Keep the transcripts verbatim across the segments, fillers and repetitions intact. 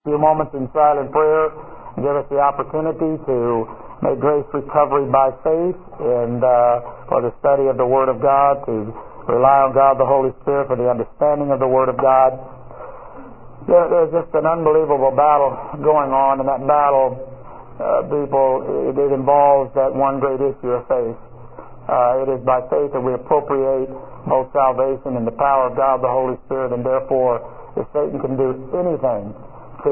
few moments in silent prayer and give us the opportunity to make grace recovery by faith and uh, for the study of the Word of God, to rely on God the Holy Spirit for the understanding of the Word of God. There, there's just an unbelievable battle going on, and that battle, uh, people, it, it involves that one great issue of faith. Uh, it is by faith that we appropriate both salvation and the power of God the Holy Spirit, and therefore, if Satan can do anything to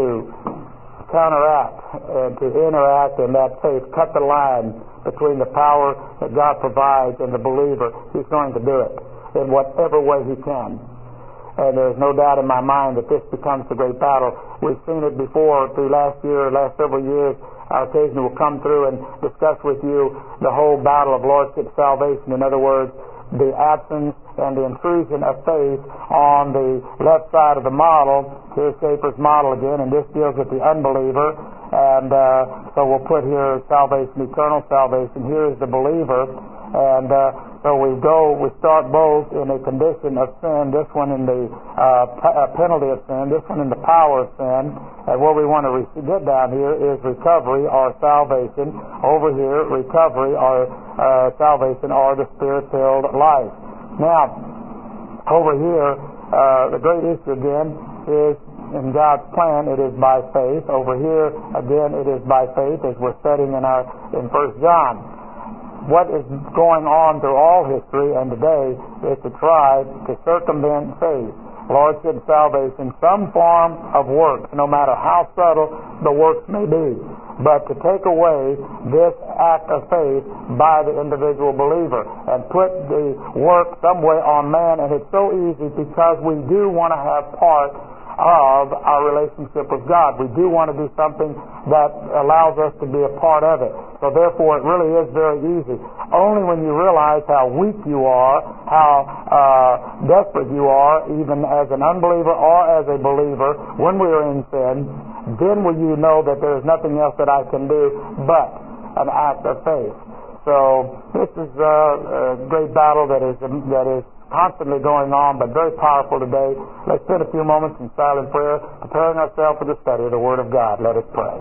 counteract and to interact in that faith, cut the line between the power that God provides and the believer, he's going to do it in whatever way he can. And there's no doubt in my mind that this becomes the great battle. We've seen it before through last year, last several years. Our occasion will come through and discuss with you the whole battle of lordship salvation. In other words, the absence and the intrusion of faith on the left side of the model. Here's Schaeffer's model again, and this deals with the unbeliever. And uh, so we'll put here salvation, eternal salvation. Here is the believer. And uh, so we go, we start both in a condition of sin, this one in the uh, p- uh, penalty of sin, this one in the power of sin. And what we want to re- get down here is recovery or salvation. Over here, recovery or uh, salvation or the Spirit-filled life. Now, over here, uh, the great issue again is in God's plan, it is by faith. Over here, again, it is by faith, as we're studying in our in First John. What is going on through all history and today is to try to circumvent faith, lordship, salvation, some form of works, no matter how subtle the works may be, but to take away this act of faith by the individual believer and put the work some way on man. And it's so easy because we do want to have part of our relationship with God. We do want to do something that allows us to be a part of it. So therefore, it really is very easy. Only when you realize how weak you are, how uh, desperate you are, even as an unbeliever or as a believer, when we are in sin, then will you know that there is nothing else that I can do but an act of faith. So this is a, a great battle that is that is constantly going on, but very powerful today. Let's spend a few moments in silent prayer, preparing ourselves for the study of the Word of God. Let us pray.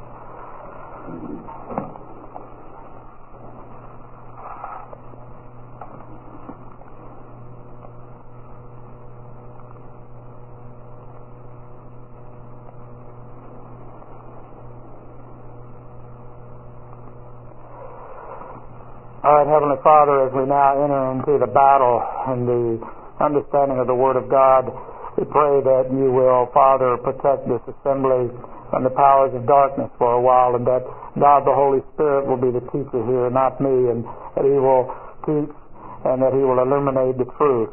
All right, Heavenly Father, as we now enter into the battle and the understanding of the Word of God, we pray that you will, Father, protect this assembly from the powers of darkness for a while, and that God the Holy Spirit will be the teacher here, not me, and that He will teach and that He will illuminate the truth,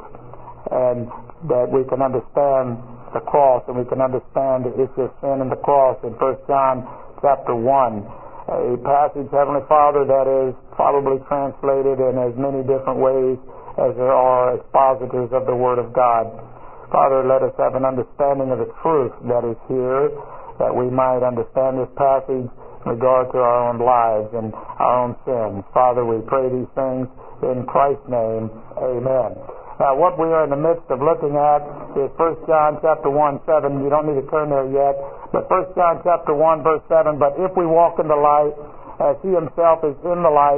and that we can understand the cross and we can understand the issue of sin and the cross in First John chapter one. A passage, Heavenly Father, that is probably translated in as many different ways as there are expositors of the Word of God. Father, let us have an understanding of the truth that is here, that we might understand this passage in regard to our own lives and our own sins. Father, we pray these things in Christ's name. Amen. Now, what we are in the midst of looking at is First John chapter one, seven. You don't need to turn there yet. But First John chapter one, verse seven, but if we walk in the light, as He Himself is in the light,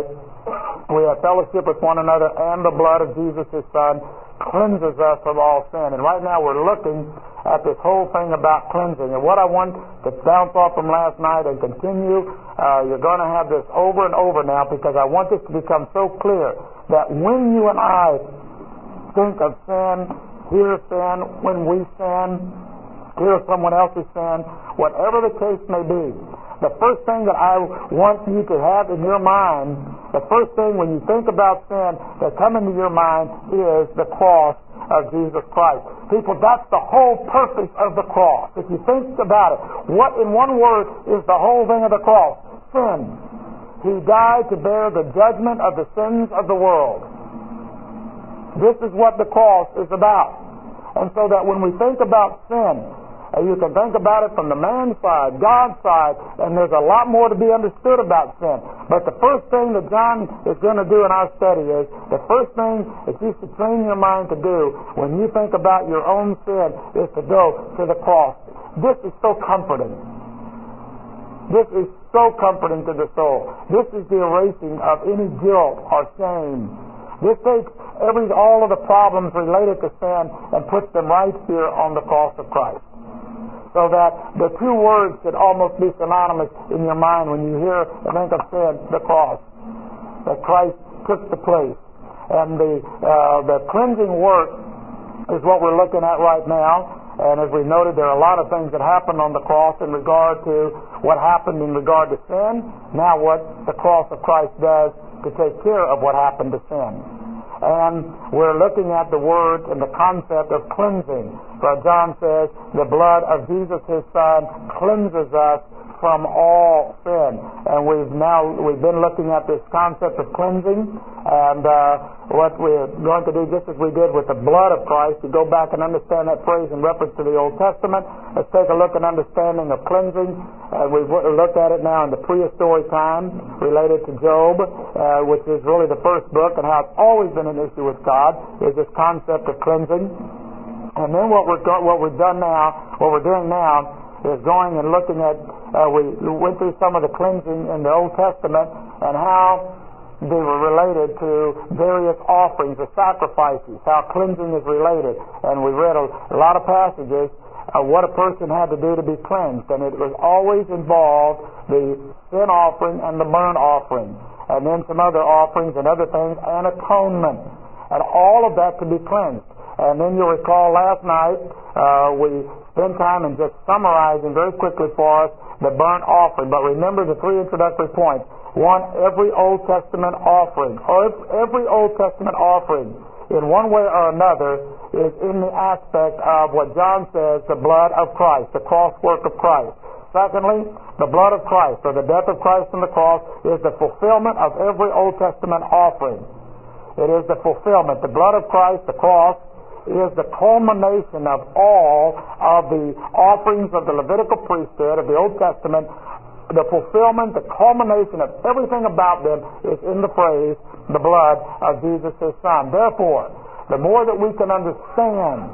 we have fellowship with one another, and the blood of Jesus, His Son, cleanses us from all sin. And right now we're looking at this whole thing about cleansing. And what I want to bounce off from last night and continue, uh, you're going to have this over and over now, because I want this to become so clear that when you and I think of sin, hear sin, when we sin, hear someone else's sin, whatever the case may be, the first thing that I want you to have in your mind, the first thing when you think about sin that come into your mind is the cross of Jesus Christ. People, that's the whole purpose of the cross. If you think about it, what in one word is the whole thing of the cross? Sin. He died to bear the judgment of the sins of the world. This is what the cross is about. And so that when we think about sin, and you can think about it from the man's side, God's side, and there's a lot more to be understood about sin. But the first thing that John is going to do in our study is, the first thing that you should train your mind to do when you think about your own sin is to go to the cross. This is so comforting. This is so comforting to the soul. This is the erasing of any guilt or shame. This takes every all of the problems related to sin and puts them right here on the cross of Christ. So that the two words should almost be synonymous in your mind when you hear and think of sin, the cross. That Christ took the place. And the uh, the cleansing work is what we're looking at right now. And as we noted, there are a lot of things that happened on the cross in regard to what happened in regard to sin. Now what the cross of Christ does to take care of what happened to sin. And we're looking at the word and the concept of cleansing. For John says, the blood of Jesus, his Son, cleanses us from all sin. And we've now we've been looking at this concept of cleansing, and uh, what we're going to do, just as we did with the blood of Christ, to go back and understand that phrase in reference to the Old Testament. Let's take a look at understanding of cleansing. Uh, we've looked at it now in the prehistoric time related to Job, uh, which is really the first book, and how it's always been an issue with God is this concept of cleansing. And then what we're go- what we've done now, what we're doing now, is going and looking at, uh, we went through some of the cleansing in the Old Testament and how they were related to various offerings or sacrifices, how cleansing is related. And we read a, a lot of passages of what a person had to do to be cleansed. And it was always involved the sin offering and the burnt offering. And then some other offerings and other things and atonement. And all of that to be cleansed. And then you'll recall last night uh, we spent time in just summarizing very quickly for us the burnt offering. But remember the three introductory points. One, every Old Testament offering, or every Old Testament offering in one way or another is in the aspect of what John says, the blood of Christ, the cross work of Christ. Secondly, the blood of Christ, or the death of Christ on the cross, is the fulfillment of every Old Testament offering. It is the fulfillment. The blood of Christ, the cross, is the culmination of all of the offerings of the Levitical priesthood of the Old Testament. The fulfillment, the culmination of everything about them is in the phrase, the blood of Jesus, his Son. Therefore, the more that we can understand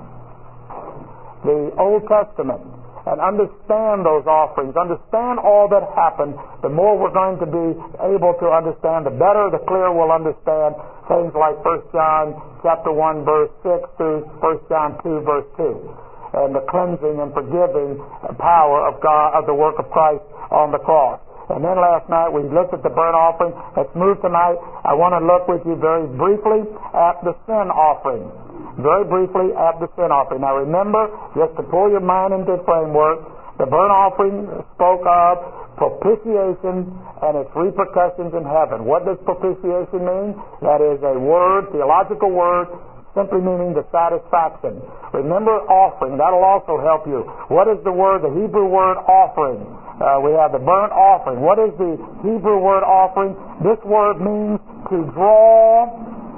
the Old Testament and understand those offerings, understand all that happened, the more we're going to be able to understand, the better, the clearer we'll understand things like First John chapter one, verse six through First John two, verse two, and the cleansing and forgiving power of God, of the work of Christ on the cross. And then last night we looked at the burnt offering. Let's move tonight. I want to look with you very briefly at the sin offering. Very briefly at the sin offering. Now remember, just to pull your mind into the framework, the burnt offering spoke of propitiation and its repercussions in heaven. What does propitiation mean? That is a word, theological word, simply meaning the satisfaction. Remember offering, that'll also help you. What is the word, the Hebrew word offering? Uh, we have the burnt offering. What is the Hebrew word offering? This word means to draw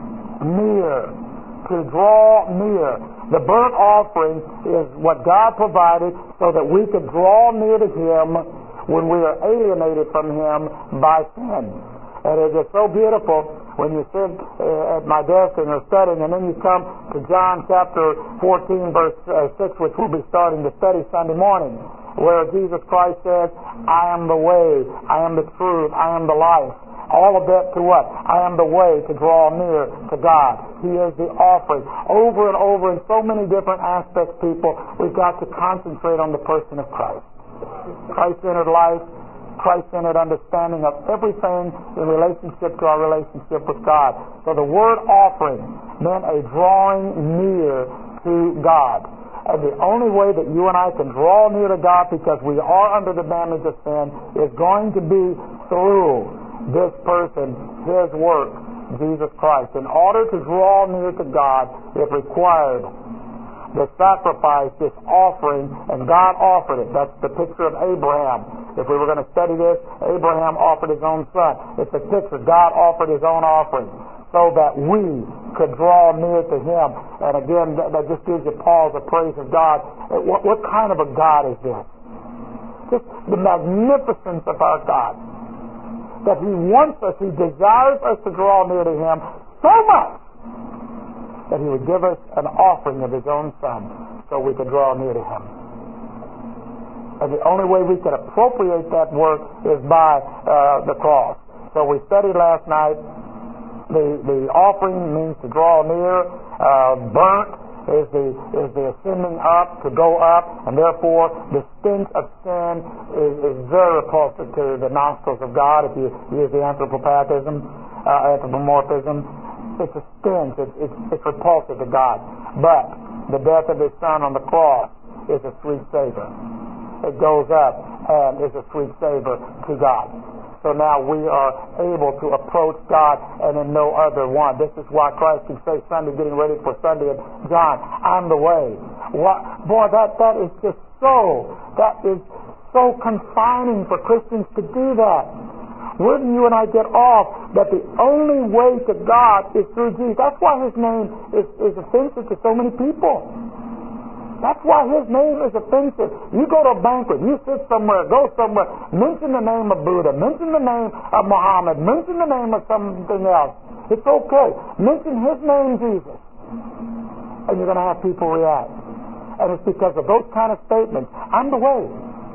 near. To draw near. The burnt offering is what God provided so that we could draw near to Him when we are alienated from Him by sin. And it is so beautiful when you sit uh, at my desk and you're studying, and then you come to John chapter fourteen, verse uh, six, which we'll be starting to study Sunday morning, where Jesus Christ says, I am the way, I am the truth, I am the life. All of that to what? I am the way to draw near to God. He is the offering. Over and over in so many different aspects, people, we've got to concentrate on the person of Christ. Christ-centered life, Christ-centered understanding of everything in relationship to our relationship with God. So the word offering meant a drawing near to God. And the only way that you and I can draw near to God, because we are under the damage of sin, is going to be through this person, His work, Jesus Christ. In order to draw near to God, it required the sacrifice, this offering, and God offered it. That's the picture of Abraham. If we were going to study this, Abraham offered his own son. It's a picture. God offered His own offering so that we could draw near to Him. And again, that, that just gives you pause of praise of God. What, what kind of a God is this? Just the magnificence of our God. That He wants us, He desires us to draw near to Him so much that He would give us an offering of His own Son so we could draw near to Him. And the only way we can appropriate that work is by uh, the cross. So we studied last night, the, the offering means to draw near, uh, burnt is the is the ascending up, to go up, and therefore the stench of sin is, is very repulsive to the nostrils of God. If you use the anthropopathism, uh, anthropomorphism, it's a stench. It's, it's, it's repulsive to God. But the death of His Son on the cross is a sweet savor. It goes up and is a sweet savor to God. So now we are able to approach God and in no other one. This is why Christ can say Sunday, getting ready for Sunday, and John, I'm the way. What, boy, that, that is just so, that is so confining for Christians to do that. Wouldn't you and I get off that the only way to God is through Jesus? That's why His name is, is offensive to so many people. That's why His name is offensive. You go to a banquet, you sit somewhere, go somewhere, mention the name of Buddha, mention the name of Muhammad, mention the name of something else. It's okay. Mention His name, Jesus. And you're going to have people react. And it's because of those kind of statements. I'm the way.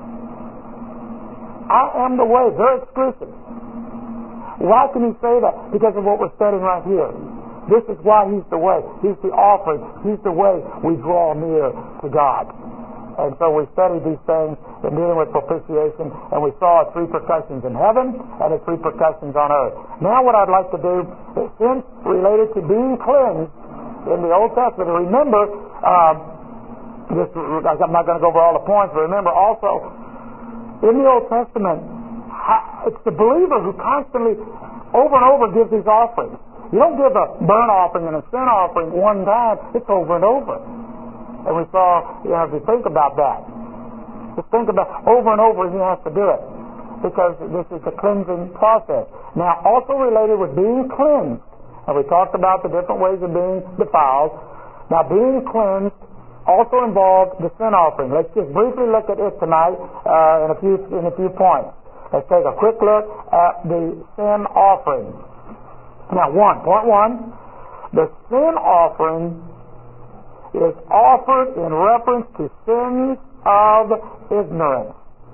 I am the way. Very exclusive. Why can He say that? Because of what we're studying right here. This is why He's the way. He's the offering. He's the way we draw near to God. And so we studied these things in dealing with propitiation, and we saw its repercussions in heaven and its repercussions on earth. Now what I'd like to do is, since related to being cleansed in the Old Testament, remember, uh, this, I'm not going to go over all the points, but remember also, in the Old Testament, it's the believer who constantly, over and over, gives these offerings. You don't give a burnt offering and a sin offering one time. It's over and over. And we saw, you know, if you think about that, just think about over and over He has to do it. Because this is the cleansing process. Now, also related with being cleansed, and we talked about the different ways of being defiled. Now, being cleansed also involved the sin offering. Let's just briefly look at it tonight uh, in a few in a few points. Let's take a quick look at the sin offering. Now, one, point one, the sin offering is offered in reference to sins of ignorance,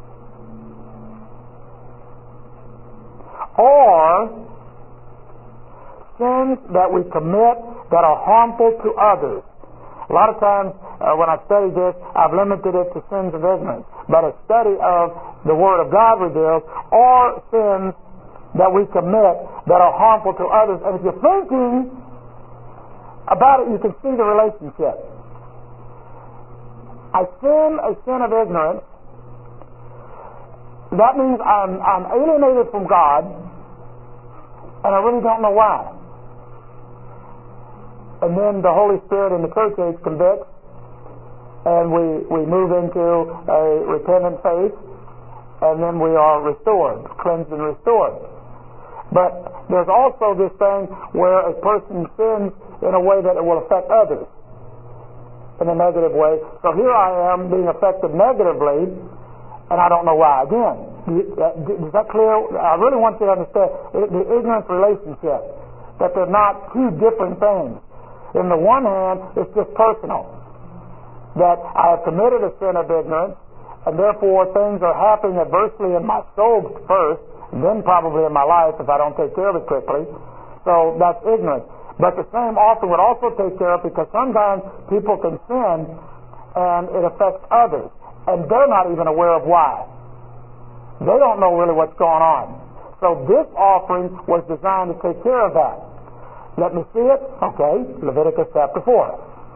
or sins that we commit that are harmful to others. A lot of times uh, when I study this, I've limited it to sins of ignorance. But a study of the Word of God reveals are sins that we commit that are harmful to others. And if you're thinking about it, you can see the relationship. I sin a sin of ignorance. That means I'm, I'm alienated from God, and I really don't know why. And then the Holy Spirit in the church age convicts, and we, we move into a repentant faith, and then we are restored, cleansed and restored. But there's also this thing where a person sins in a way that it will affect others in a negative way. So here I am being affected negatively, and I don't know why. Again, is that clear? I really want you to understand the ignorance relationship, that they're not two different things. In the one hand, it's just personal, that I have committed a sin of ignorance, and therefore things are happening adversely in my soul first, and then probably in my life if I don't take care of it quickly. So that's ignorance. But the same offering would also take care of it, because sometimes people can sin and it affects others, and they're not even aware of why. They don't know really what's going on. So this offering was designed to take care of that. Let me see it. Okay, Leviticus chapter four.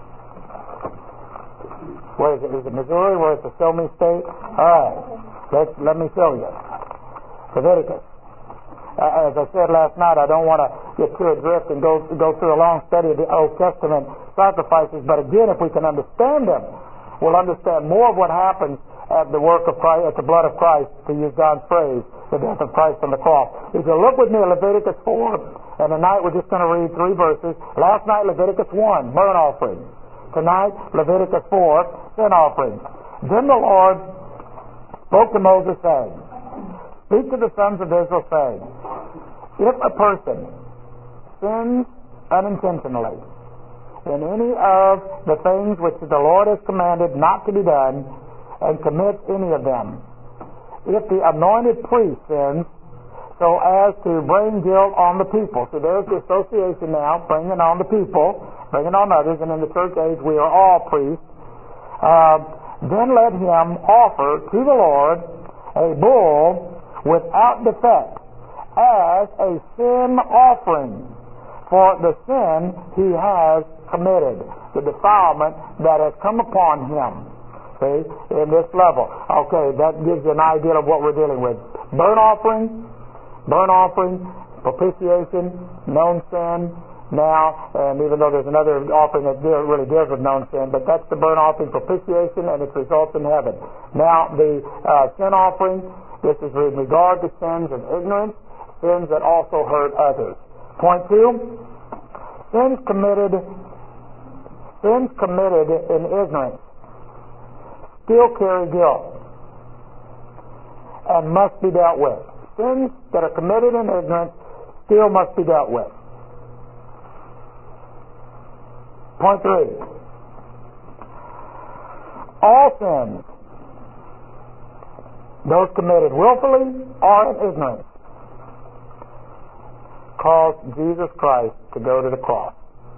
Where is it? Is it Missouri? Where it's a show me state? All right. Let's, let me show you. Leviticus. Uh, as I said last night, I don't want to get too adrift and go go through a long study of the Old Testament sacrifices. But again, if we can understand them, we'll understand more of what happens at the work of Christ, at the blood of Christ, to use God's phrase, the death of Christ on the cross. If you look with me at Leviticus four, and tonight we're just going to read three verses. Last night, Leviticus one, burnt offering. Tonight, Leviticus four, sin offering. Then the Lord spoke to Moses, saying, Speak to the sons of Israel, saying, If a person sins unintentionally in any of the things which the Lord has commanded not to be done, and commits any of them. If the anointed priest sins so as to bring guilt on the people. So there's the association now, bringing on the people, bringing on others, and in the church age we are all priests. Uh, then let him offer to the Lord a bull without defect as a sin offering for the sin he has committed, the defilement that has come upon him. See, in this level. Okay, that gives you an idea of what we're dealing with. Burnt offering, burnt offering, propitiation, known sin, now, and even though there's another offering that deal, really deals with known sin, but that's the burnt offering, propitiation, and its results in heaven. Now, the uh, sin offering, this is in regard to sins of ignorance, sins that also hurt others. Point two, sins committed, sins committed in ignorance still carry guilt and must be dealt with. Sins that are committed in ignorance still must be dealt with. Point three. All sins, those committed willfully or in ignorance, cause Jesus Christ to go to the cross.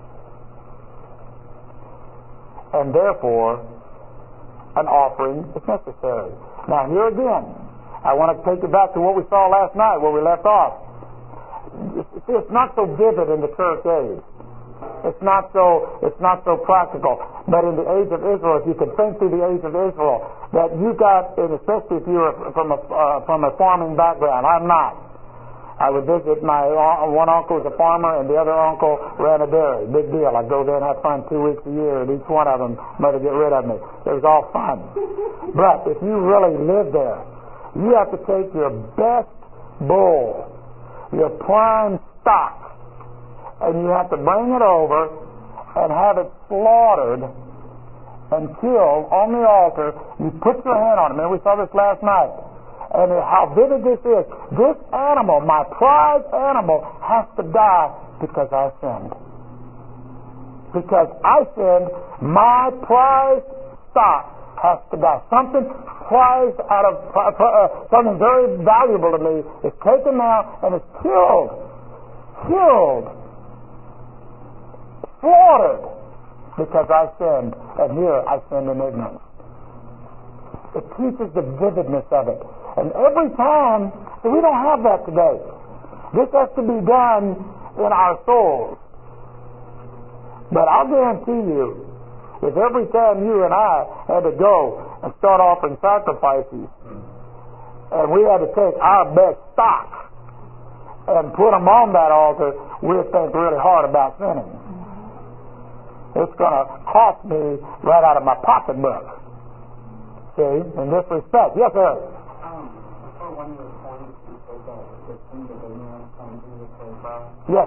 And therefore, an offering is necessary. Now here again, I want to take you back to what we saw last night where we left off. See, it's not so vivid in the church age. It's not so it's not so practical. But in the age of Israel, if you can think through the age of Israel, that you got, and especially if you're from a uh, from a farming background, I'm not. I would visit my one uncle was a farmer and the other uncle ran a dairy. Big deal. I'd go there and have fun two weeks a year, and each one of them mother get rid of me. It was all fun. But if you really live there, you have to take your best bull, your prime stock, and you have to bring it over and have it slaughtered and killed on the altar. You put your hand on it. Remember, we saw this last night. And how vivid this is. This animal, my prized animal, has to die because I sinned. Because I sinned, my prized stock has to die. Something prized out of, uh, uh, something very valuable to me is taken now and is killed. Killed. Slaughtered. Because I sinned. And here I sinned in ignorance. It teaches the vividness of it. And every time, so we don't have that today. This has to be done in our souls. But I'll guarantee you, if every time you and I had to go and start offering sacrifices, and we had to take our best stock and put them on that altar, we'd think really hard about sinning. It's going to cost me right out of my pocketbook. See, in this respect. Yes, sir. One of the points you said that the sins of ignorance can be referred by. Yes.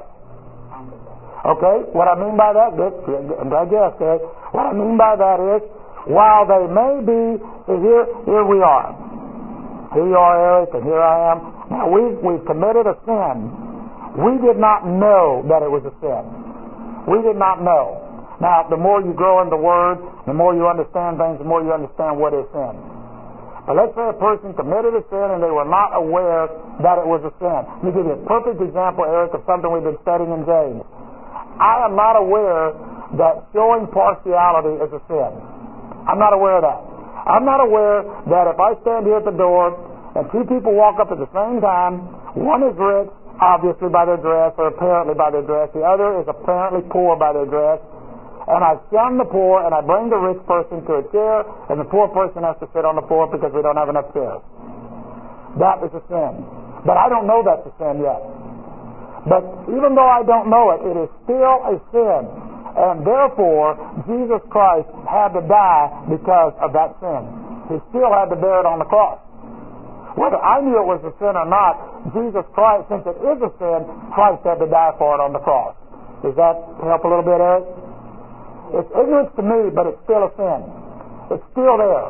Okay, what I mean by that, Dick, I guess that, what I mean by that is, while they may be, here, here we are. Here you are, Eric, and here I am. Now we've, we've committed a sin. We did not know that it was a sin. We did not know. Now, the more you grow in the Word, the more you understand things, the more you understand what is sin. But let's say a person committed a sin and they were not aware that it was a sin. Let me give you a perfect example, Eric, of something we've been studying in James. I am not aware that showing partiality is a sin. I'm not aware of that. I'm not aware that if I stand here at the door and two people walk up at the same time, one is rich, obviously by their dress, or apparently by their dress, the other is apparently poor by their dress, and I shun the poor, and I bring the rich person to a chair, and the poor person has to sit on the floor because we don't have enough chairs. That is a sin. But I don't know that's a sin yet. But even though I don't know it, it is still a sin. And therefore, Jesus Christ had to die because of that sin. He still had to bear it on the cross. Whether I knew it was a sin or not, Jesus Christ, since it is a sin, Christ had to die for it on the cross. Does that help a little bit, Eric? It's ignorance to me, but it's still a sin. It's still there.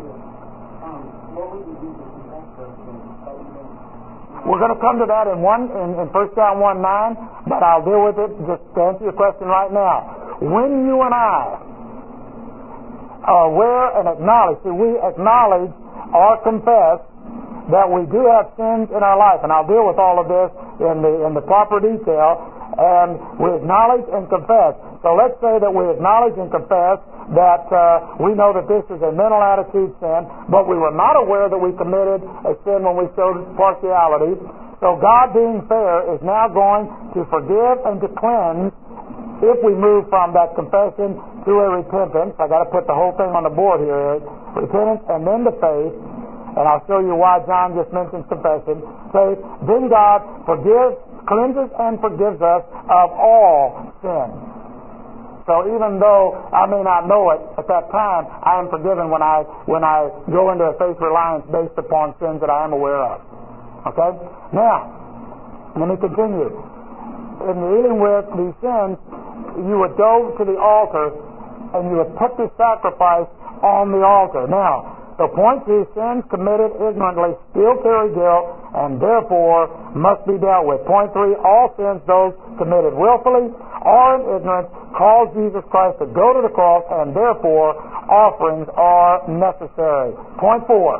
We're going to come to that in one in, in First John one nine, but I'll deal with it just to answer your question right now. When you and I aware and acknowledge. See, we acknowledge or confess that we do have sins in our life, and I'll deal with all of this in the in the proper detail. And we acknowledge and confess. So let's say that we acknowledge and confess that uh, we know that this is a mental attitude sin, but we were not aware that we committed a sin when we showed partiality. So God, being fair, is now going to forgive and to cleanse if we move from that confession to a repentance. I got to put the whole thing on the board here. Repentance and then to faith. And I'll show you why John just mentions confession. Faith. Then God forgives, cleanses and forgives us of all sin. So even though I may not know it at that time, I am forgiven when I when I go into a faith reliance based upon sins that I am aware of. Okay? Now, let me continue. In dealing with these sins, you would go to the altar and you would put the sacrifice on the altar. Now, so point two, sins committed ignorantly still carry guilt and therefore must be dealt with. Point three, all sins, those committed willfully or in ignorance, cause Jesus Christ to go to the cross and therefore offerings are necessary. Point four,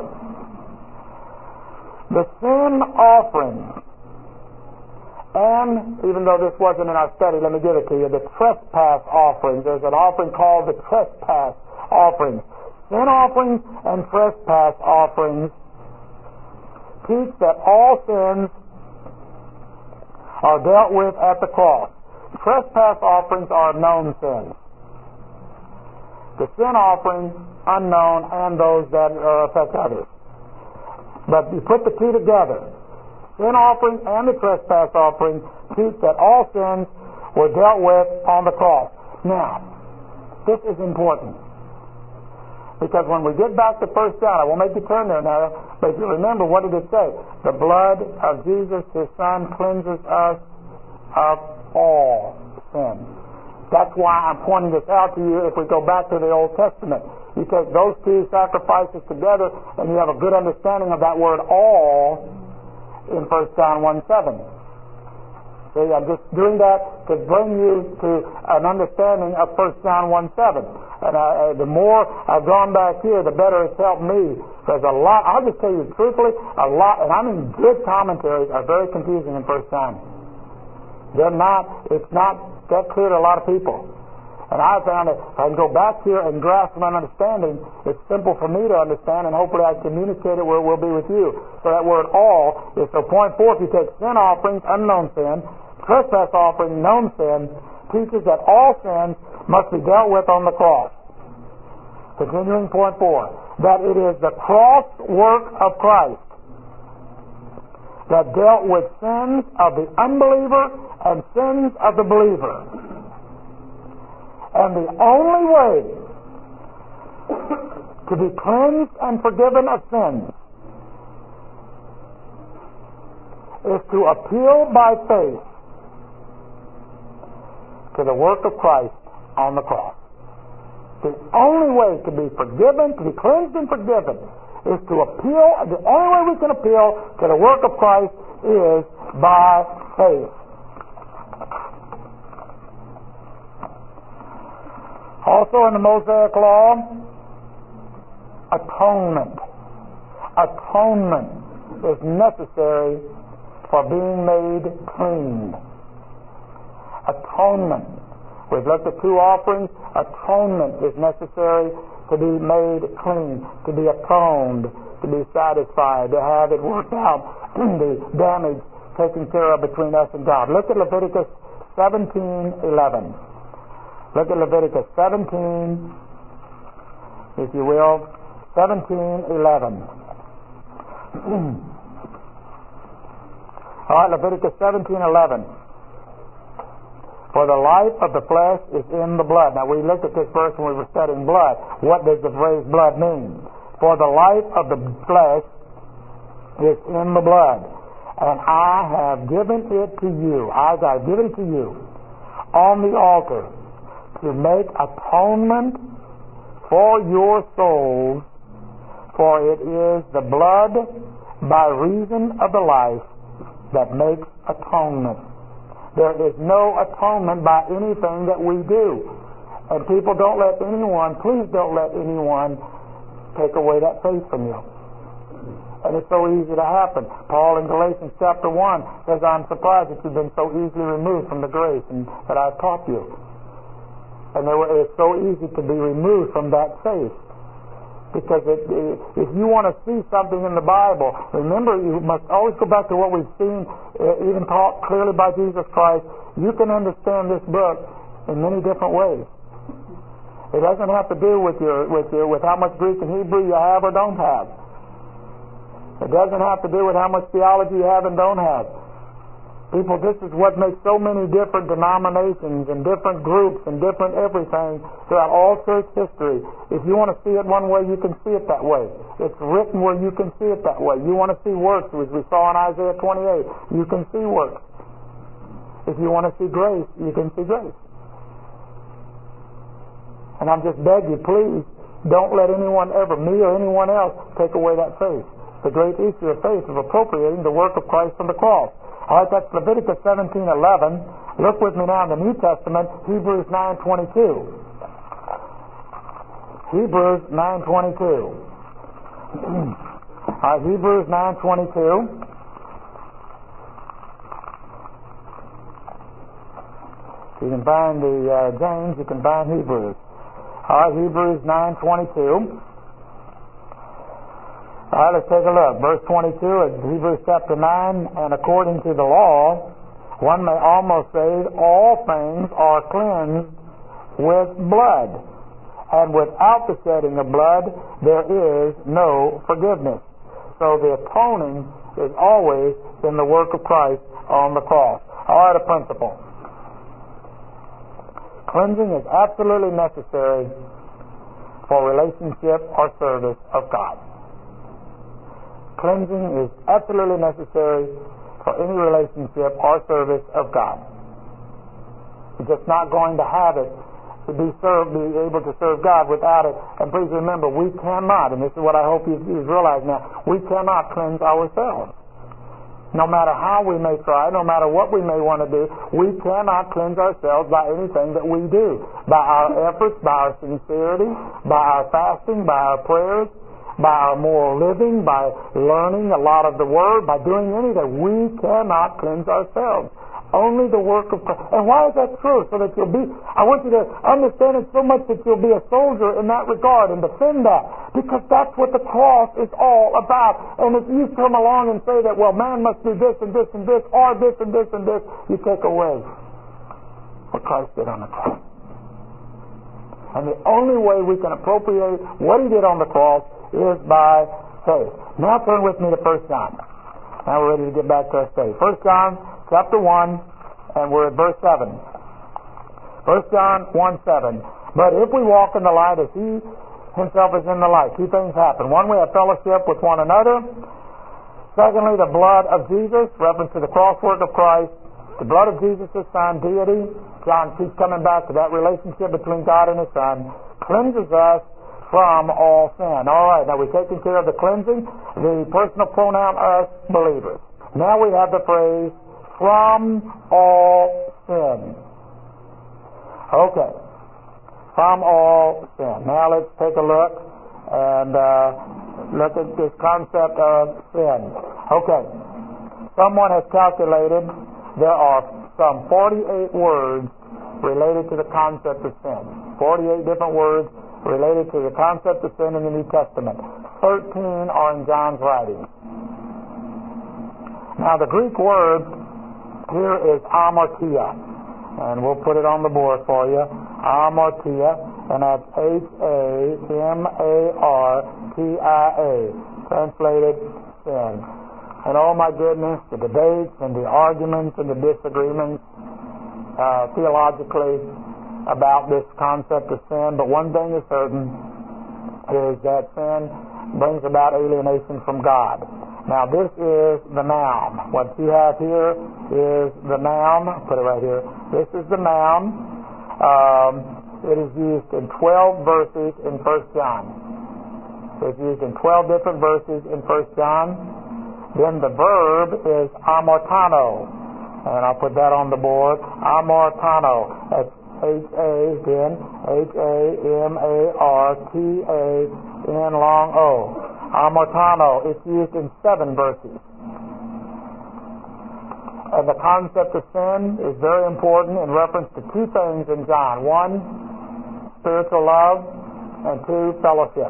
the sin offering, and even though this wasn't in our study, let me give it to you, the trespass offerings. There's an offering called the trespass offering. Sin offerings and trespass offerings teach that all sins are dealt with at the cross. Trespass offerings are known sins. The sin offerings, unknown, and those that uh, affect others. But you put the two together. Sin offering and the trespass offering teach that all sins were dealt with on the cross. Now, this is important. Because when we get back to First John, I won't make you turn there now, but if you remember, what did it say? The blood of Jesus, His Son, cleanses us of all sin. That's why I'm pointing this out to you. If we go back to the Old Testament, you take those two sacrifices together and you have a good understanding of that word all in First John one seven. See, I'm just doing that to bring you to an understanding of First John one seven. And I, the more I've gone back here, the better it's helped me. There's a lot, I'll just tell you truthfully, a lot, and I mean good commentaries are very confusing in First John. They're not, it's not that clear to a lot of people. And I found that if I can go back here and grasp my understanding, it's simple for me to understand, and hopefully I communicate it where it will be with you. So that word all is, so point four, if you take sin offerings, unknown sin, trespass offering, known sin, teaches that all sins must be dealt with on the cross. Continuing point four, that it is the cross work of Christ that dealt with sins of the unbeliever and sins of the believer. And the only way to be cleansed and forgiven of sins is to appeal by faith to the work of Christ on the cross. The only way to be forgiven, to be cleansed and forgiven, is to appeal, the only way we can appeal to the work of Christ is by faith. Also in the Mosaic Law, atonement. Atonement is necessary for being made clean. Atonement. We've looked at two offerings. Atonement is necessary to be made clean, to be atoned, to be satisfied, to have it worked out, the damage taken care of between us and God. Look at Leviticus seventeen eleven. Look at Leviticus seventeen, if you will, seventeen eleven. All right, Leviticus seventeen eleven. For the life of the flesh is in the blood. Now, we looked at this verse when we were studying blood. What does the phrase blood mean? For the life of the flesh is in the blood. And I have given it to you. I have given it to you on the altar to make atonement for your souls, for it is the blood by reason of the life that makes atonement. There is no atonement by anything that we do. And people, don't let anyone, please don't let anyone take away that faith from you. And it's so easy to happen. Paul in Galatians chapter one says, I'm surprised that you've been so easily removed from the grace and that I've taught you. And there were, it's so easy to be removed from that faith. Because it, it, if you want to see something in the Bible, remember, you must always go back to what we've seen, uh, even taught clearly by Jesus Christ. You can understand this book in many different ways. It doesn't have to do with your with your with how much Greek and Hebrew you have or don't have. It doesn't have to do with how much theology you have and don't have. People, this is what makes so many different denominations and different groups and different everything throughout all church history. If you want to see it one way, you can see it that way. It's written where you can see it that way. You want to see works, as we saw in Isaiah twenty-eight, you can see works. If you want to see grace, you can see grace. And I'm just begging you, please, don't let anyone ever, me or anyone else, take away that faith. The great issue of faith of appropriating the work of Christ on the cross. All right, that's Leviticus seventeen eleven. Look with me now in the New Testament, Hebrews nine twenty-two. Hebrews nine twenty-two. All right, Hebrews nine twenty-two. You can find the uh, James, you can find Hebrews. All right, Hebrews nine twenty-two. All right, let's take a look. Verse twenty-two of Hebrews chapter nine, and according to the law, one may almost say all things are cleansed with blood, and without the shedding of blood there is no forgiveness. So the atoning is always in the work of Christ on the cross. All right, a principle. Cleansing is absolutely necessary for relationship or service of God. Cleansing is absolutely necessary for any relationship or service of God. You're just not going to have it to be served, be able to serve God without it. And please remember, we cannot, and this is what I hope you, you realize now, we cannot cleanse ourselves. No matter how we may try, no matter what we may want to do, we cannot cleanse ourselves by anything that we do. By our efforts, by our sincerity, by our fasting, by our prayers, by our moral living, by learning a lot of the Word, by doing anything. We cannot cleanse ourselves. Only the work of Christ. And why is that true? So that you'll be, I want you to understand it so much that you'll be a soldier in that regard and defend that. Because that's what the cross is all about. And if you come along and say that, well, man must do this and this and this, or this and this and this, you take away what Christ did on the cross. And the only way we can appropriate what He did on the cross is by faith. Now turn with me to First John. Now we're ready to get back to our study. First John chapter one, and we're at verse seven. First John one seven. But if we walk in the light as He Himself is in the light, two things happen. One, we have fellowship with one another. Secondly, the blood of Jesus, reference to the cross work of Christ. The blood of Jesus, His Son, deity. John keeps coming back to that relationship between God and His Son. Cleanses us from all sin. All right, now we've taken care of the cleansing, the personal pronoun us, believers. Now we have the phrase, from all sin. Okay, from all sin. Now let's take a look and uh, look at this concept of sin. Okay, someone has calculated there are some forty-eight words related to the concept of sin. forty-eight different words related to the concept of sin in the New Testament. thirteen are in John's writings. Now the Greek word here is amartia, and we'll put it on the board for you. Amartia, and that's H A M A R T I A, translated sin. And oh my goodness, the debates and the arguments and the disagreements uh, theologically about this concept of sin, but one thing is certain, is that sin brings about alienation from God. Now this is the noun. What you have here is the noun. I'll put it right here. This is the noun. Um, it is used in twelve verses in First John. It's used in twelve different verses in First John. Then the verb is amortano. And I'll put that on the board. Amortano. That's H A, again, H A M A R T A N long O. Hamartano. It's used in seven verses. And the concept of sin is very important in reference to two things in John. One, spiritual love, and two, fellowship.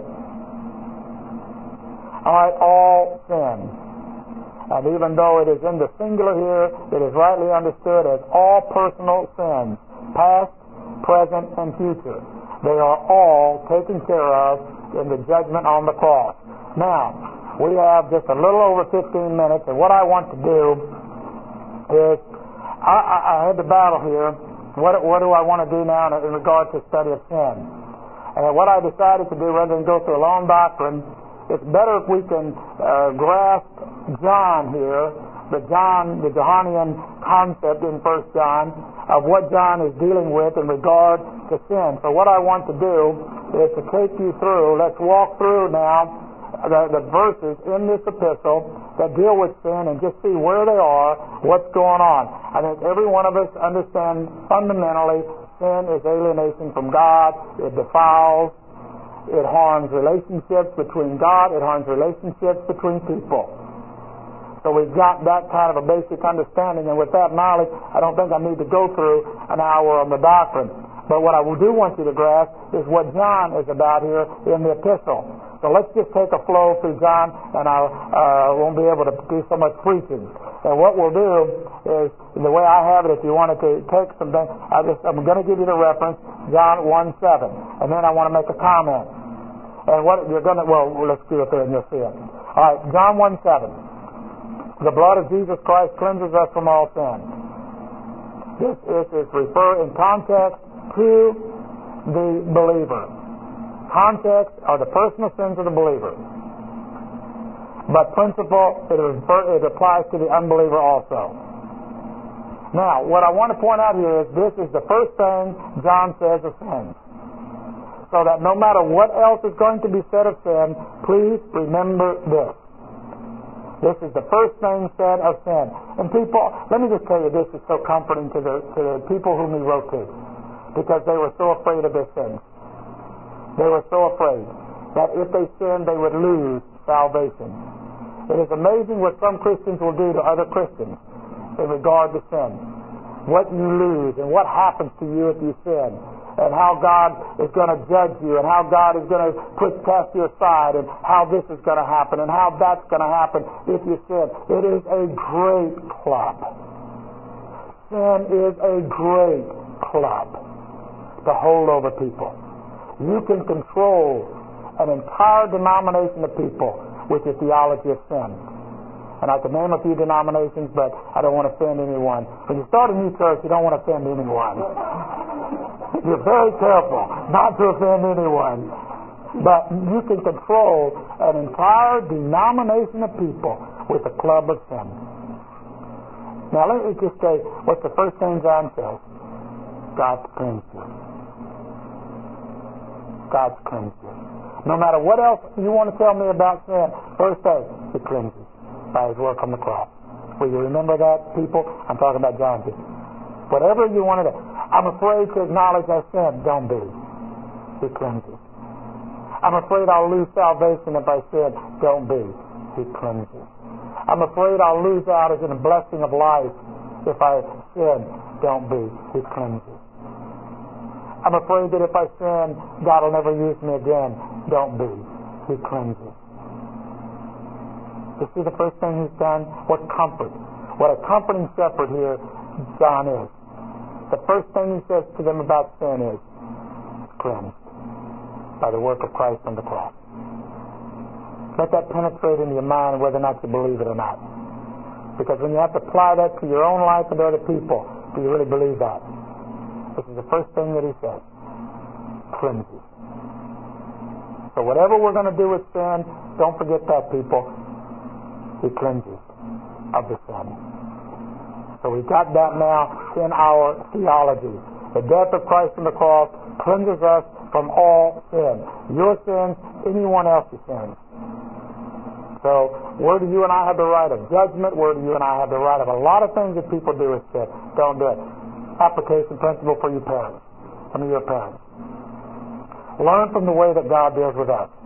All right, all sin. And even though it is in the singular here, it is rightly understood as all personal sins, past, present, and future. They are all taken care of in the judgment on the cross. Now, we have just a little over fifteen minutes, and what I want to do is, I, I, I had to battle here. What, what do I want to do now in regard to study of sin? And what I decided to do, rather than go through a long doctrine, it's better if we can uh, grasp John here, the John, the Johannine concept in First John of what John is dealing with in regard to sin. So what I want to do is to take you through, let's walk through now the, the verses in this epistle that deal with sin and just see where they are, what's going on. I think every one of us understands fundamentally sin is alienation from God, it defiles, it harms relationships between God, it harms relationships between people. So we've got that kind of a basic understanding, and with that knowledge, I don't think I need to go through an hour on the doctrine. But what I do want you to grasp is what John is about here in the epistle. So let's just take a flow through John, and I uh, won't be able to do so much preaching. And what we'll do is, the way I have it, if you wanted to take something, I just, I'm going to give you the reference, John one seven, and then I want to make a comment. And what you're going to, well, let's do it there and you'll see it. All right, John one seven. The blood of Jesus Christ cleanses us from all sin. This is, is refer in context to the believer. Context are the personal sins of the believer. But principle, it, refer, it applies to the unbeliever also. Now, what I want to point out here is this is the first thing John says of sin. So that no matter what else is going to be said of sin, please remember this. This is the first thing said of sin. And people, let me just tell you, this is so comforting to the, to the people whom he wrote to, because they were so afraid of their sins. They were so afraid that if they sinned, they would lose salvation. It is amazing what some Christians will do to other Christians in regard to sin. What you lose and what happens to you if you sin, and how God is going to judge you, and how God is going to put cast you aside, and how this is going to happen, and how that's going to happen if you sin. It is a great club. Sin is a great club to hold over people. You can control an entire denomination of people with your theology of sin. And I could name a few denominations, but I don't want to offend anyone. When you start a new church, you don't want to offend anyone. You're very careful not to offend anyone. But you can control an entire denomination of people with a club of sin. Now let me just say, what's the first thing John says? God's cleansed you. God's cleansed you. No matter what else you want to tell me about sin, first thing, He cleanses by His work on the cross. Will you remember that, people? I'm talking about John. Whatever you want to do. I'm afraid to acknowledge I sin. Don't be. He cleanses. I'm afraid I'll lose salvation if I sin. Don't be. He cleanses. I'm afraid I'll lose out as in a blessing of life if I sin. Don't be. He cleanses. I'm afraid that if I sin, God will never use me again. Don't be. He cleanses. You see the first thing He's done? What comfort. What a comforting shepherd here John is. The first thing he says to them about sin is cleansed by the work of Christ on the cross. Let that penetrate into your mind whether or not you believe it or not. Because when you have to apply that to your own life and to other people, do you really believe that? This is the first thing that he says. Cleanses. So whatever we're going to do with sin, don't forget that, people. He cleanses of the sin. So we've got that now in our theology. The death of Christ on the cross cleanses us from all sin. Your sins, anyone else's sins. So where do you and I have the right of judgment? Where do you and I have the right of a lot of things that people do with sin? Don't do it. Application principle for you parents. Some of your parents. Learn from the way that God deals with us.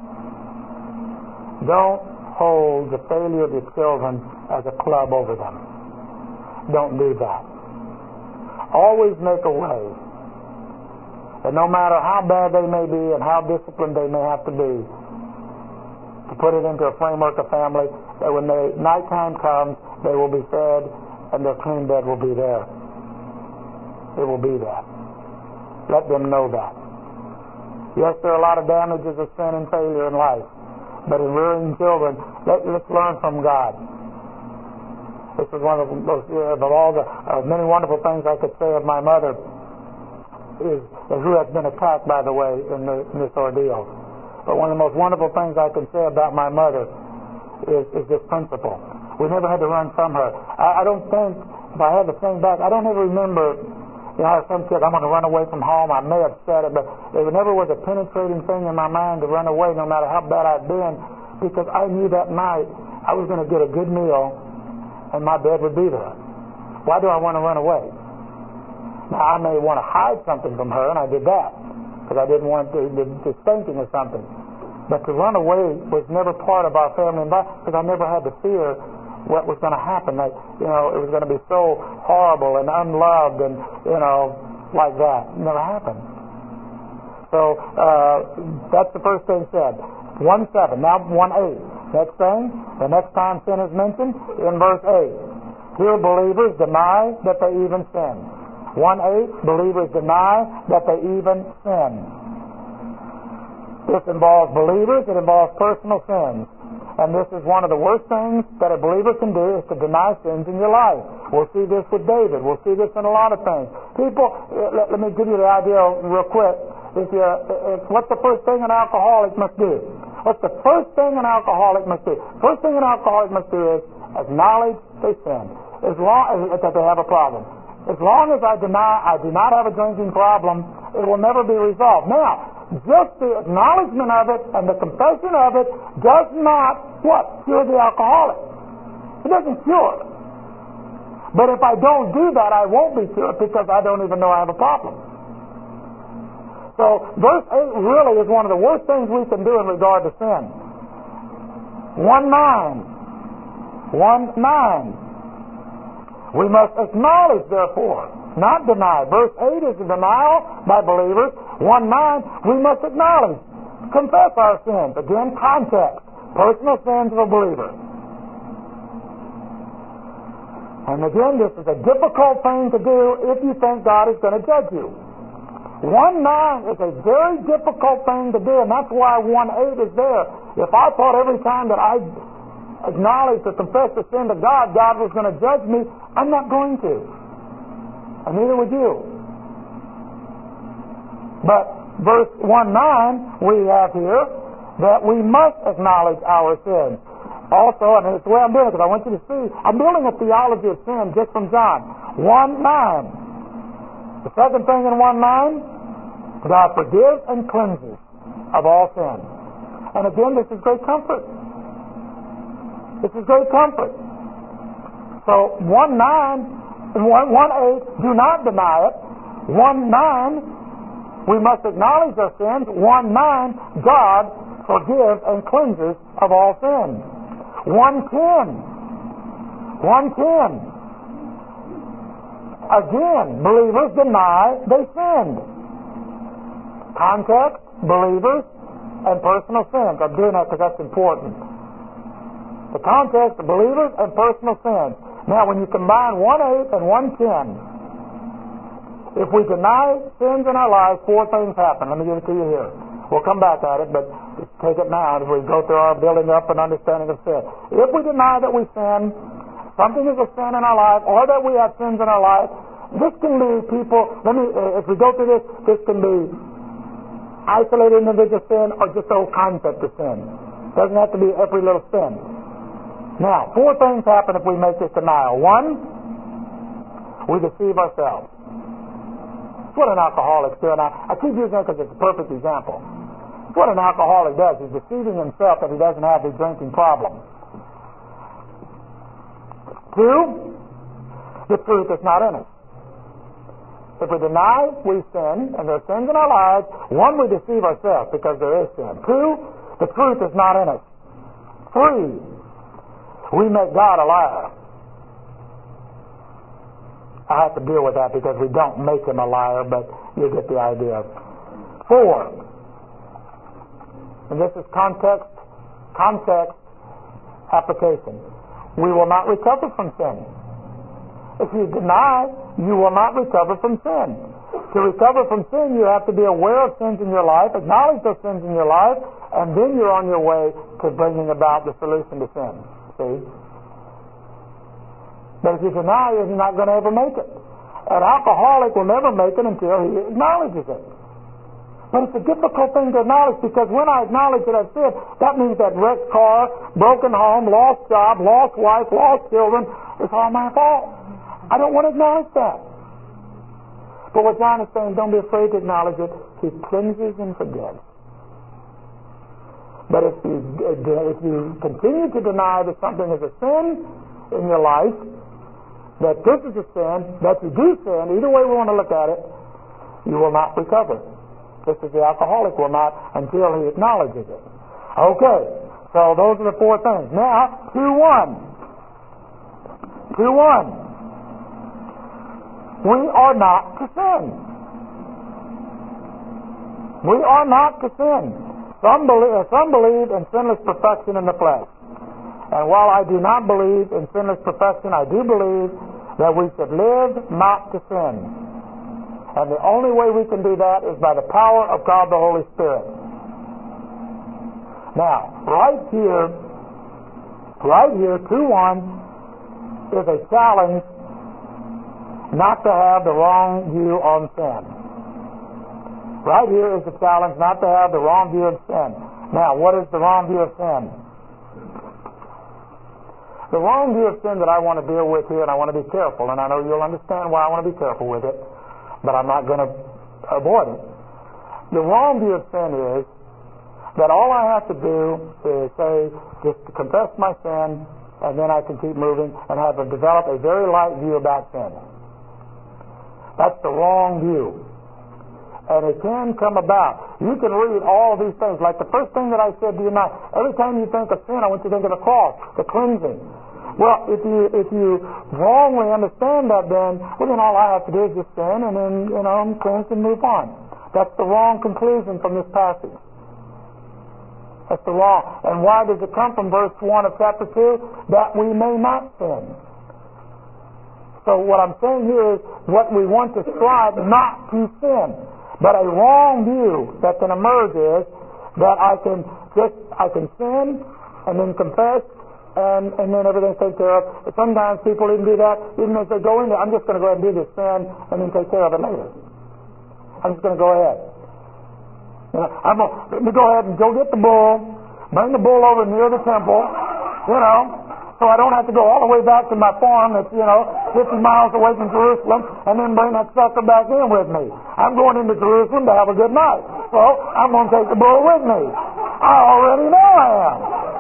Don't hold the failure of your children as a club over them. Don't do that. Always make a way that no matter how bad they may be and how disciplined they may have to be, to put it into a framework of family, that when the nighttime comes, they will be fed and their clean bed will be there. It will be there. Let them know that. Yes, there are a lot of damages of sin and failure in life, but in rearing children, let, let's learn from God. This is one of the most, uh, of all the uh, many wonderful things I could say of my mother, is, is who has been attacked, by the way, in, the, in this ordeal. But one of the most wonderful things I can say about my mother is, is this principle. We never had to run from her. I, I don't think, if I had to think back, I don't ever remember, you know, some kids, I'm going to run away from home. I may have said it, but there never was a penetrating thing in my mind to run away no matter how bad I'd been, because I knew that night I was going to get a good meal and my bed would be there. Why do I want to run away? Now, I may want to hide something from her, and I did that, because I didn't want to, to, to spanking or something. But to run away was never part of our family environment, because I never had to fear what was going to happen. Like, you know, it was going to be so horrible and unloved and, you know, like that. It never happened. So uh, that's the first thing said. one seven. Now one eight. Next thing, the next time sin is mentioned, in verse eight. Here believers deny that they even sin. one eight, believers deny that they even sin. This involves believers. It involves personal sins. And this is one of the worst things that a believer can do, is to deny sins in your life. We'll see this with David. We'll see this in a lot of things. People, let, let me give you the idea real quick. If you're, if, what's the first thing an alcoholic must do? What's the first thing an alcoholic must do? First thing an alcoholic must do is acknowledge they sin. As long as that they have a problem. As long as I deny I do not have a drinking problem, it will never be resolved. Now, just the acknowledgement of it and the confession of it does not, what? Cure the alcoholic. It doesn't cure. But if I don't do that, I won't be cured, because I don't even know I have a problem. So, verse eight really is one of the worst things we can do in regard to sin. one nine. one nine. We must acknowledge, therefore, not deny. Verse eight is a denial by believers. one nine, we must acknowledge, confess our sins. Again, context. Personal sins of a believer. And again, this is a difficult thing to do if you think God is going to judge you. one nine is a very difficult thing to do, and that's why one eight is there. If I thought every time that I acknowledge or confess the sin to God, God was going to judge me, I'm not going to. And neither would you. But verse one nine we have here that we must acknowledge our sins. Also, and it's the way I'm doing it, because I want you to see, I'm building a theology of sin just from John. one nine. The second thing in one nine, God forgives and cleanses of all sin. And again, this is great comfort. This is great comfort. So one nine and one eight, do not deny it. one nine, we must acknowledge our sins. one nine, God forgives and cleanses of all sin. one ten. one ten. Again, believers deny they sinned. Context, believers, and personal sins. I'm doing that because that's important. The context of believers and personal sins. Now, when you combine one eight and one ten, if we deny sins in our lives, four things happen. Let me give it to you here. We'll come back at it, but take it now as we go through our building up and understanding of sin. If we deny that we sin, something is a sin in our life, or that we have sins in our life, this can be people, let me, if we go through this, this can be isolated individual sin or just the whole concept of sin. It doesn't have to be every little sin. Now, four things happen if we make this denial. One, we deceive ourselves. That's what an alcoholic does. And I, I keep using it because it's a perfect example. That's what an alcoholic does. He's deceiving himself that he doesn't have the drinking problem. Two, the truth is not in us. If we deny we sin, and there are sins in our lives, one, we deceive ourselves because there is sin. Two, the truth is not in us. Three, we make God a liar. I have to deal with that because we don't make him a liar, but you get the idea. Four, and this is context, context application. We will not recover from sin. If you deny, you will not recover from sin. To recover from sin, you have to be aware of sins in your life, acknowledge those sins in your life, and then you're on your way to bringing about the solution to sin. See? But if you deny it, you're not going to ever make it. An alcoholic will never make it until he acknowledges it. But it's a difficult thing to acknowledge because when I acknowledge that I've sinned, that means that wrecked car, broken home, lost job, lost wife, lost children, it's all my fault. I don't want to acknowledge that. But what John is saying, don't be afraid to acknowledge it. He cleanses and forgives. But if you, if you continue to deny that something is a sin in your life, that this is a sin, that you do sin, either way we want to look at it, you will not recover. Just as the alcoholic will not until he acknowledges it. Okay, so those are the four things. Now, two one. two one. We are not to sin. We are not to sin. Some believe, some believe in sinless perfection in the flesh. And while I do not believe in sinless perfection, I do believe that we should live not to sin. And the only way we can do that is by the power of God the Holy Spirit. Now, right here, right here, two one is a challenge not to have the wrong view on sin. Right here is the challenge not to have the wrong view of sin. Now, what is the wrong view of sin? The wrong view of sin that I want to deal with here, and I want to be careful, and I know you'll understand why I want to be careful with it, but I'm not going to avoid it. The wrong view of sin is that all I have to do is say, just confess my sin, and then I can keep moving and have a, develop a very light view about sin. That's the wrong view. And it can come about. You can read all these things. Like the first thing that I said to you tonight, every time you think of sin, I want you to think of the cross, the cleansing. Well, if you if you wrongly understand that, then well, then all I have to do is just sin, and then you know I'm cleansed and move on. That's the wrong conclusion from this passage. That's the wrong. And why does it come from verse one of chapter two? That we may not sin. So what I'm saying here is what we want to strive not to sin. But a wrong view that can emerge is that I can just I can sin and then confess and, and then everything's taken care of. But sometimes people even do that, even as they go in there, I'm just going to go ahead and do this sin and then take care of it later. I'm just going to go ahead. You know, I'm going let me go ahead and go get the bull, bring the bull over near the temple, you know, so I don't have to go all the way back to my farm that's, you know, fifty miles away from Jerusalem and then bring that sucker back in with me. I'm going into Jerusalem to have a good night. So I'm going to take the bull with me. I already know I am.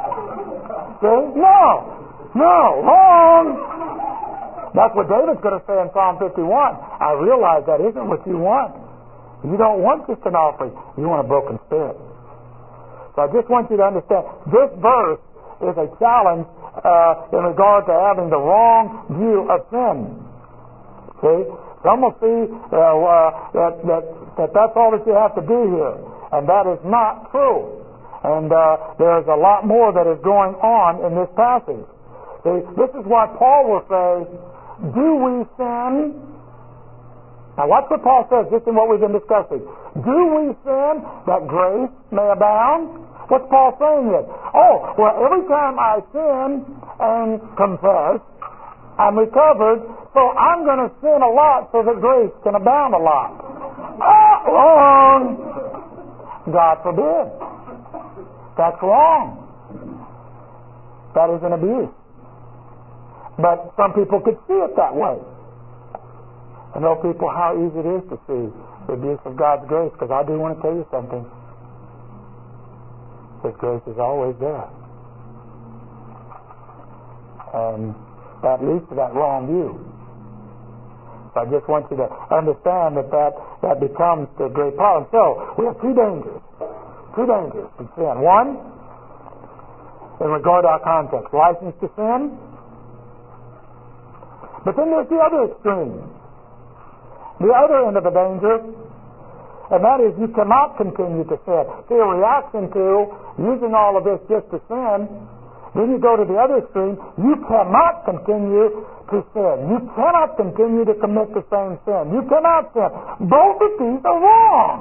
See? No. No. Wrong. That's what David's going to say in Psalm fifty-one. I realize that isn't what you want. You don't want just an offering. You want a broken spirit. So I just want you to understand, this verse is a challenge uh, in regard to having the wrong view of sin. See? Some will see uh, uh, that, that, that that's all that you have to do here. And that is not true. And uh, there is a lot more that is going on in this passage. See? This is why Paul will say, do we sin? Now watch what Paul says, just in what we've been discussing. Do we sin that grace may abound? What's Paul saying here? Oh, well, every time I sin and confess, I'm recovered, so I'm going to sin a lot so that grace can abound a lot. Oh, wrong! God forbid. That's wrong. That is an abuse. But some people could see it that way. I know people how easy it is to see the abuse of God's grace, because I do want to tell you something. His grace is always there. And that leads to that wrong view. sins. I just want you to understand that that, that becomes the great problem. So, we have two dangers. Two dangers in sin. One, in regard to our context, license to sin. But then there's the other extreme. The other end of the danger, and that is you cannot continue to sin. See, a reaction to using all of this just to sin, then you go to the other extreme, you cannot continue to sin. You cannot continue to commit the same sin. You cannot sin. Both of these are wrong.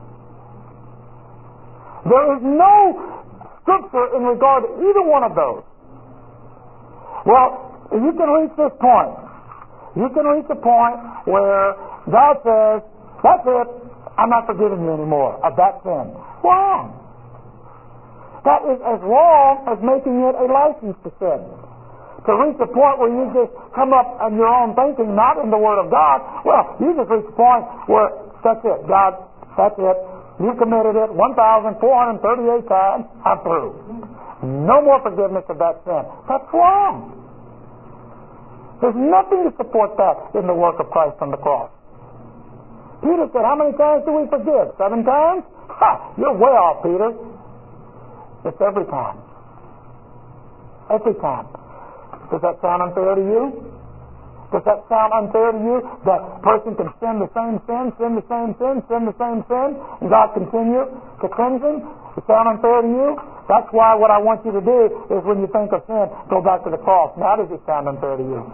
There is no scripture in regard to either one of those. Well, you can reach this point. You can reach a point where God says, that's it, I'm not forgiving you anymore of that sin. Wrong. That is as wrong as making it a license to sin. To reach a point where you just come up on your own thinking, not in the Word of God, well, you just reach a point where that's it, God, that's it. You committed it one thousand four hundred thirty-eight times, I'm through. No more forgiveness of that sin. That's wrong. There's nothing to support that in the work of Christ on the cross. Peter said, how many times do we forgive? Seven times? Ha! You're way off, Peter. It's every time. Every time. Does that sound unfair to you? Does that sound unfair to you? That person can sin the same sin, sin the same sin, sin the same sin, and God continue to cleanse him? Does it sound unfair to you? That's why what I want you to do is when you think of sin, go back to the cross. Now does it sound unfair to you?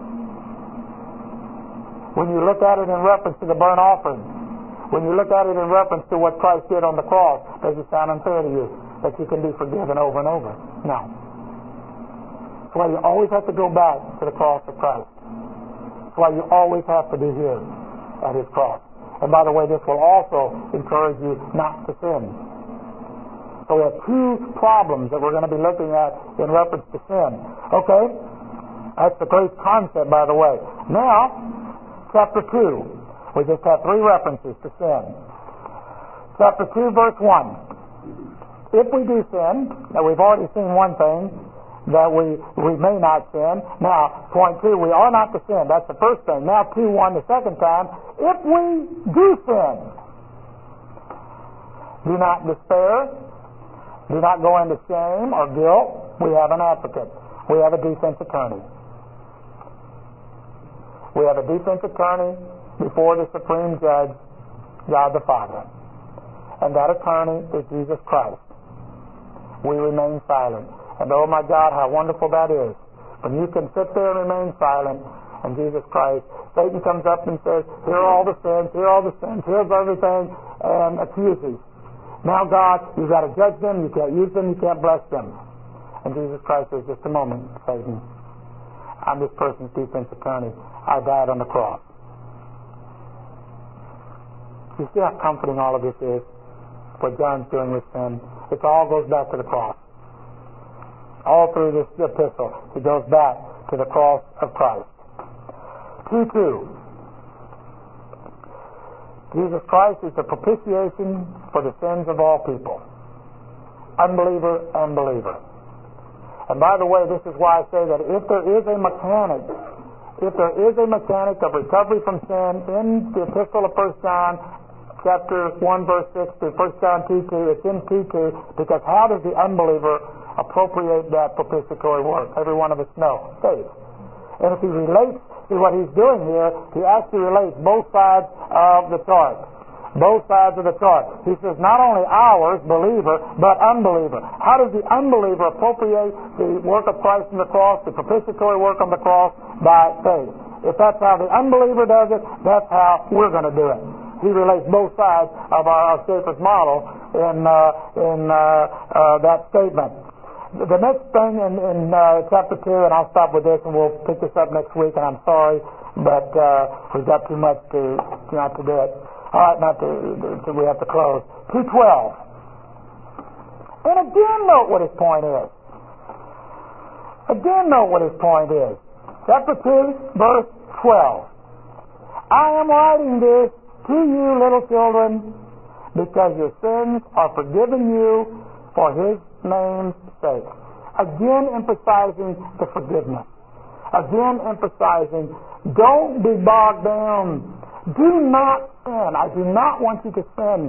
When you look at it in reference to the burnt offering, when you look at it in reference to what Christ did on the cross, does it sound unfair to you that you can be forgiven over and over? No. That's why you always have to go back to the cross of Christ. That's why you always have to be here at his cross. And by the way, this will also encourage you not to sin. So we have two problems that we're going to be looking at in reference to sin. Okay? That's the great concept, by the way. Now, chapter two. We just have three references to sin. Chapter two, verse one. If we do sin, now we've already seen one thing, that we, we may not sin. Now, point two, we are not to sin. That's the first thing. Now, two one, the second time. If we do sin, do not despair. Do not go into shame or guilt. We have an advocate. We have a defense attorney. We have a defense attorney before the supreme judge, God the Father. And that attorney is Jesus Christ. We remain silent. And oh my God, how wonderful that is. When you can sit there and remain silent, and Jesus Christ, Satan comes up and says, here are all the sins, here are all the sins, here's everything, and accuses. Now God, you've got to judge them, you can't use them, you can't bless them. And Jesus Christ says, just a moment, Satan. I'm this person's defense attorney. I died on the cross. You see how comforting all of this is? What John's doing with sin. It all goes back to the cross. All through this epistle, it goes back to the cross of Christ. two two. Jesus Christ is the propitiation for the sins of all people. Unbeliever and believer. And by the way, this is why I say that if there is a mechanic, if there is a mechanic of recovery from sin in the epistle of First John, chapter one, verse six to First John two two, it's in two two, because how does the unbeliever appropriate that propitiatory work? Every one of us know. Faith. And if he relates to what he's doing here, he actually relates both sides of the chart. Both sides of the chart. He says not only ours, believer, but unbeliever. How does the unbeliever appropriate the work of Christ on the cross, the propitiatory work on the cross? By faith. If that's how the unbeliever does it, that's how we're going to do it. He relates both sides of our, our Schaeffer's model in, uh, in uh, uh, that statement. The next thing in, in uh, chapter two, and I'll stop with this and we'll pick this up next week, and I'm sorry, but uh, we've got too much to not to do it. All right, not to, to we have to close. two twelve. And again note what his point is. Again note what his point is. Chapter two, verse twelve. I am writing this to you, little children, because your sins are forgiven you for his name's sake. Again emphasizing the forgiveness. Again, emphasizing, don't be bogged down. Do not sin. I do not want you to sin.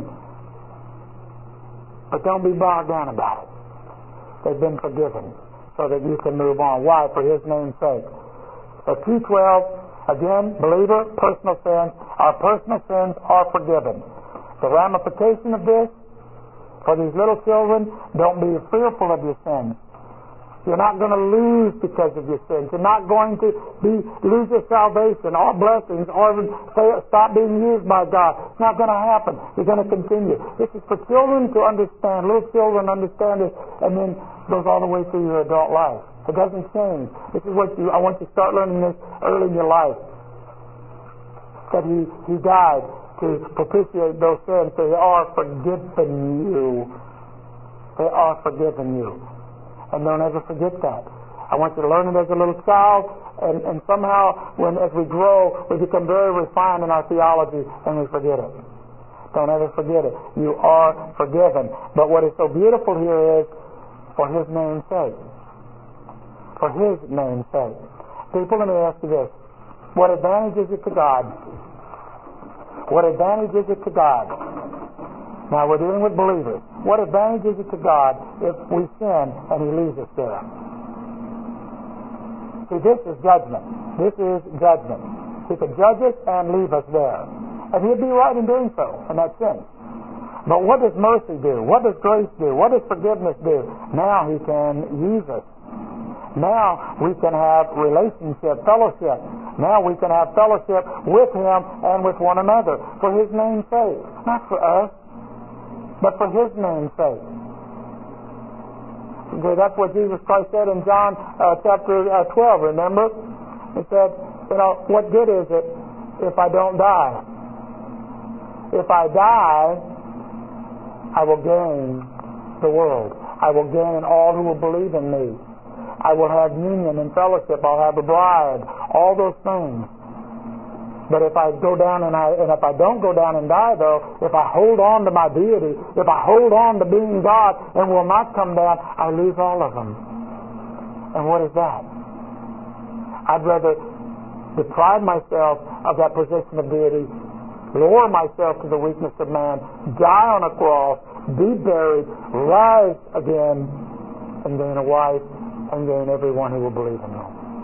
But don't be bogged down about it. They've been forgiven so that you can move on. Why? For His name's sake. So two twelve, again, believer, personal sins. Our personal sins are forgiven. The ramification of this, for these little children, don't be fearful of your sins. You're not going to lose because of your sins. You're not going to be lose your salvation or blessings or stop being used by God. It's not going to happen. You're going to continue. This is for children to understand. Little children understand this, and then goes all the way through your adult life. It doesn't change. This is what you. I want you to start learning this early in your life. That He He died to propitiate those sins. They are forgiven you. They are forgiven you. And don't ever forget that. I want you to learn it as a little child, and, and somehow, when as we grow, we become very refined in our theology, and we forget it. Don't ever forget it. You are forgiven. But what is so beautiful here is, for His name's sake. For His name's sake. People, let me ask you this. What advantage is it to God? What advantage is it to God? Now, we're dealing with believers. What advantage is it to God if we sin and He leaves us there? See, this is judgment. This is judgment. He could judge us and leave us there. And He'd be right in doing so, in that sense. But what does mercy do? What does grace do? What does forgiveness do? Now He can use us. Now we can have relationship, fellowship. Now we can have fellowship with Him and with one another for His name's sake. Not for us, but for His name's sake. Okay, that's what Jesus Christ said in John uh, chapter uh, twelve, remember? He said, you know, what good is it if I don't die? If I die, I will gain the world. I will gain all who will believe in me. I will have union and fellowship. I'll have a bride. All those things. But if I go down and I and if I don't go down and die, though, if I hold on to my deity, if I hold on to being God and will not come down, I lose all of them. And what is that? I'd rather deprive myself of that position of deity, lower myself to the weakness of man, die on a cross, be buried, rise again, and gain a wife, and gain everyone who will believe in me,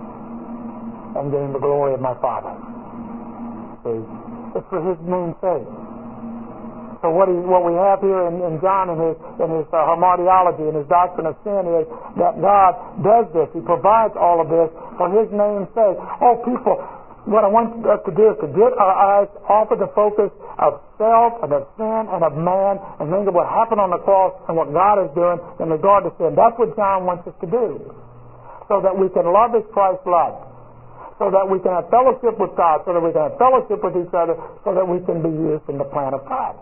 and gain the glory of my Father. See, it's for His name's sake. So what he, what we have here in, in John in his in his uh, hamartiology and his doctrine of sin is that God does this. He provides all of this for His name's sake. Oh, people, what I want us to do is to get our eyes off of the focus of self and of sin and of man and think of what happened on the cross and what God is doing in regard to sin. That's what John wants us to do, so that we can love as Christ loved, so that we can have fellowship with God, so that we can have fellowship with each other, so that we can be used in the plan of God.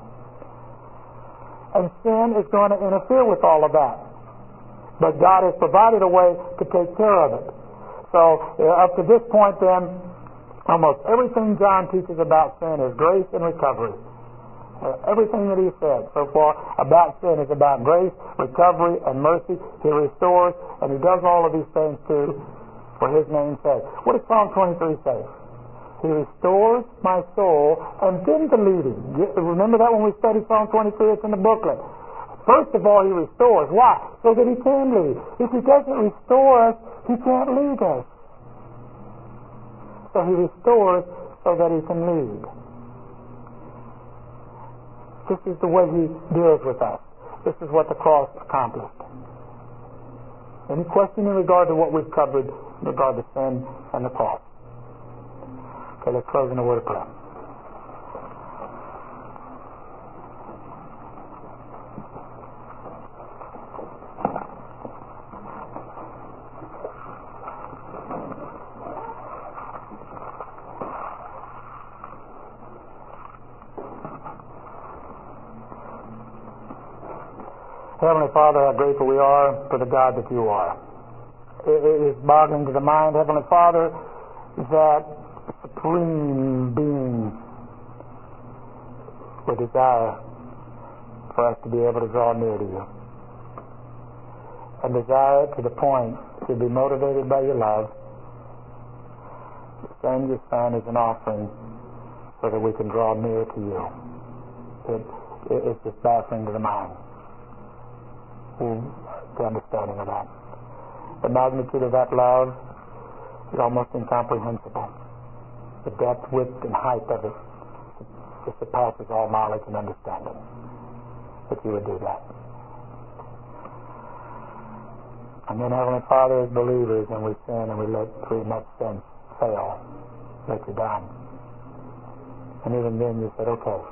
And sin is going to interfere with all of that. But God has provided a way to take care of it. So uh, up to this point then, almost everything John teaches about sin is grace and recovery. Uh, everything that he said so far about sin is about grace, recovery, and mercy. He restores, and he does all of these things too for His name's sake. What does Psalm twenty-three say? He restores my soul and then the leading. Remember that when we studied Psalm twenty-three? It's in the booklet. First of all, He restores. Why? So that He can lead. If He doesn't restore us, He can't lead us. So He restores so that He can lead. This is the way He deals with us. This is what the cross accomplished. Any question in regard to what we've covered in regard to sin and the cross? Okay, let's close in a word of prayer. Heavenly Father, how grateful we are for the God that You are. It is boggling to the mind, Heavenly Father, that Supreme Being would desire for us to be able to draw near to You, and desire to the point to be motivated by Your love send your Son as an offering so that we can draw near to you. It, it, it's just baffling to the mind, the understanding of that. The magnitude of that love is almost incomprehensible. The depth, width, and height of it just surpasses all knowledge and understanding, that you would do that. And then, Heavenly Father, as believers, and we sin and we let through much sin fail, let you down. And even then you said, okay,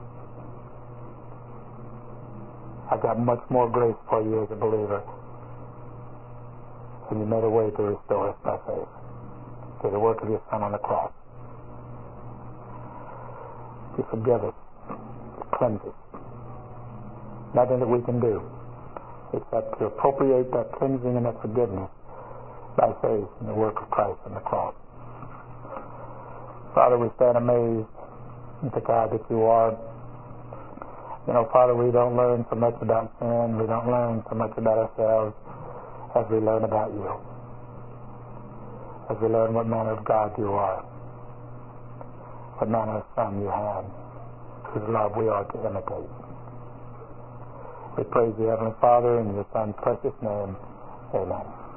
I've got much more grace for you as a believer. And you made a way to restore us by faith through the work of your Son on the cross. You forgive us, cleanse us. Nothing that we can do except to appropriate that cleansing and that forgiveness by faith in the work of Christ on the cross. Father, we stand amazed at the God that you are. You know, Father, we don't learn so much about sin. We don't learn so much about ourselves as we learn about you. As we learn what manner of God you are. What manner of Son you have, whose love we are to imitate. We praise you, Heavenly Father, in your Son's precious name. Amen.